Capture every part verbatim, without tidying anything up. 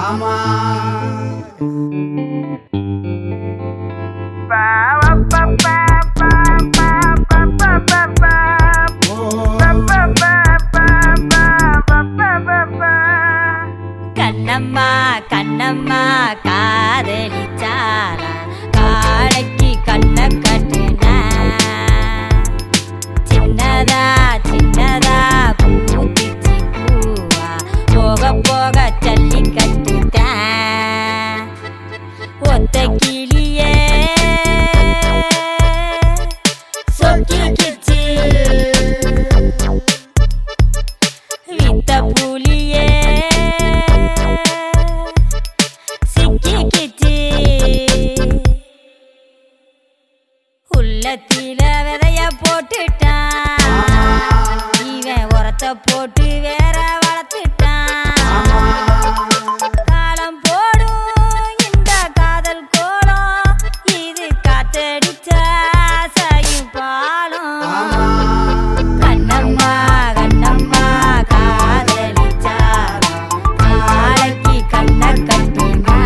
ஆமா கண்ணம்மா கண்ணம்மா காதலிச்சாரா காளைக்கு கண்ண கட்டுனா சின்னதா சின்னதா பூத்திச்சு பூவா போக போக சல்லி கட்டுட்டேன் ஒத்த கிளியே சொக்கிக்கிச்சு வித்த புலியே உள்ளத்தில விதைய போட்டுட்டான் இவன் உரத்தை போட்டு வேற வளர்த்துட்டான் காலம் போடும் இந்த காதல் கோலம் இது காத்தடிச்சா சாயும் பாலம் கண்ணம்மா கண்ணம்மா காதலிச்சா காளைக்கு கண்ண கட்டுனா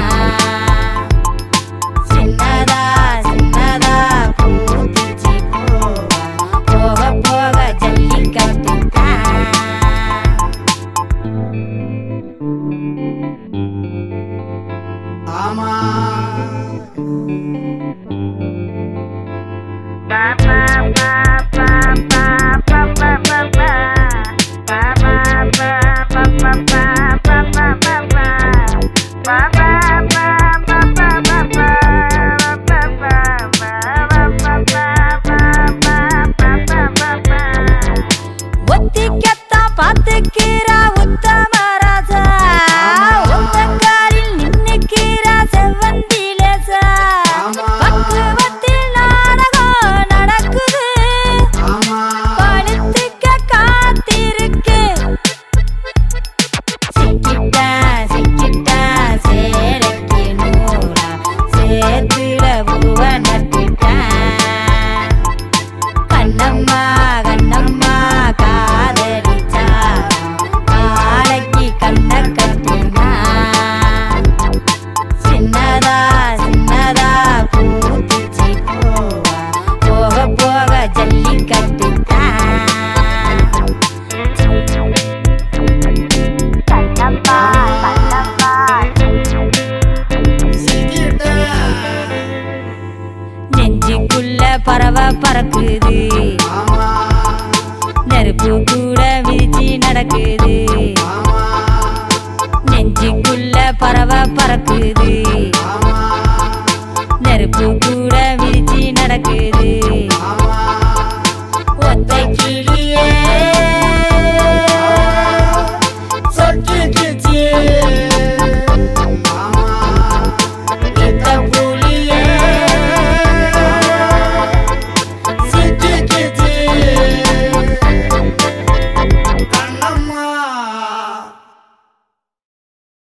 சின்னதா சின்னதா பூத்திச்சு போக போக ஜல்லி கட்டுதான் ஆமா ஒத்திக்கத்தான் பார்த்துக்கிறா உத்தமராசா ஒத்தங்காலில் நின்னுக்கிறா செவ்வந்திலேசா பக்குவத்தில் நாடகம் நடக்குது பழுத்துக்க காத்திருக்கு சிக்கிட்டா சிக்கிட்டா சேலைக்கு நூறா சேத்துல பூவ நட்டுட்டா கண்ணம்மா கண்ணம்மா காதலிச்சா காளைக்கு கண்ண கட்டுனா சின்னதா சின்னதா பூத்திச்சு பூவா போக போக ஜல்லி கட்டுட்டா கண்ணம்மா கண்ணம்மா நெஞ்சுக்குள்ள பறவை பறக்குது நெருப்பு கூட மிதிச்சு நடக்குது நெஞ்சுக்குள்ள பறவை பறக்குது நெருப்பு கூட மிதிச்சு நடக்குது